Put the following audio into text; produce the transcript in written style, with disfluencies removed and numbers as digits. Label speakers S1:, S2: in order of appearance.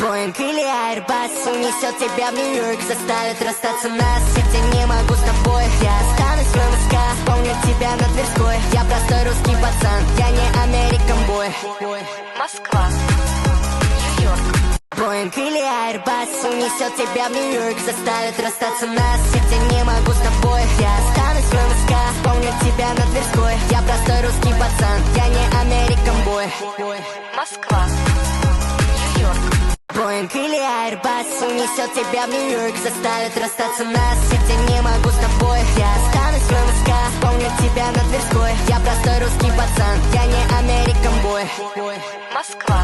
S1: Боинг или Airbus унесет тебя в Нью-Йорк, заставит расстаться нас. Хотя не могу с тобой, я останусь в МСК. Вспомню тебя на Тверской, я простой русский пацан, я не American boy.
S2: Москва, Нью-Йорк.
S1: Боинг или Airbus унесет тебя в Нью-Йорк, заставит расстаться нас. Хотя не могу с тобой, я останусь в МСК. Вспомню тебя на Тверской, я простой русский пацан, я не American boy.
S2: Москва, Нью-Йорк.
S1: Боинг или Airbus унесет тебя в Нью-Йорк, заставит расстаться нас. Хотя не могу с тобой, я останусь в МСК. Вспомню тебя на Тверской, я простой русский пацан, я не American boy.
S2: Москва.